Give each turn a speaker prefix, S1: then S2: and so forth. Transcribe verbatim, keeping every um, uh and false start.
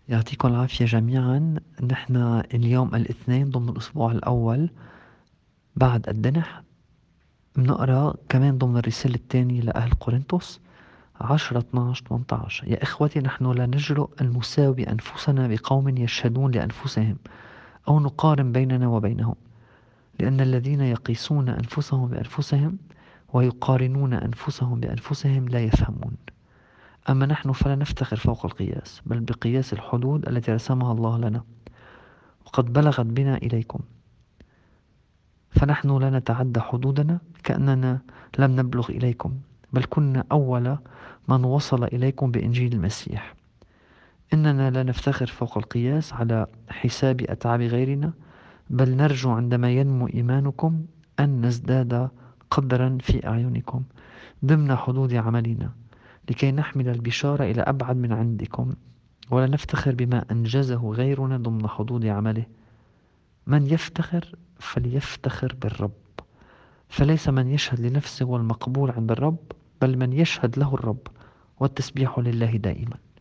S1: يعطيكم العافية جميعا. نحن اليوم الاثنين ضمن الأسبوع الأول بعد الدنح، بنقرأ كمان ضمن الرسالة الثانية لأهل قورنثوس عشرة اثناشر ثمانية عشر. يا إخوتي، نحن لا نجرؤ أن نساوي أنفسنا بقوم يشهدون لأنفسهم أو نقارن بيننا وبينهم، لأن الذين يقيسون أنفسهم بأنفسهم ويقارنون أنفسهم بأنفسهم لا يفهمون. أما نحن فلا نفتخر فوق القياس، بل بقياس الحدود التي رسمها الله لنا وقد بلغت بنا إليكم، فنحن لا نتعدى حدودنا كأننا لم نبلغ إليكم، بل كنا أول من وصل إليكم بإنجيل المسيح. إننا لا نفتخر فوق القياس على حساب أتعاب غيرنا، بل نرجو عندما ينمو إيمانكم أن نزداد قدرا في أعينكم ضمن حدود عملنا، لكي نحمل البشارة إلى أبعد من عندكم، ولا نفتخر بما أنجزه غيرنا ضمن حدود عمله. من يفتخر فليفتخر بالرب، فليس من يشهد لنفسه هو المقبول عند الرب، بل من يشهد له الرب، والتسبيح لله دائما.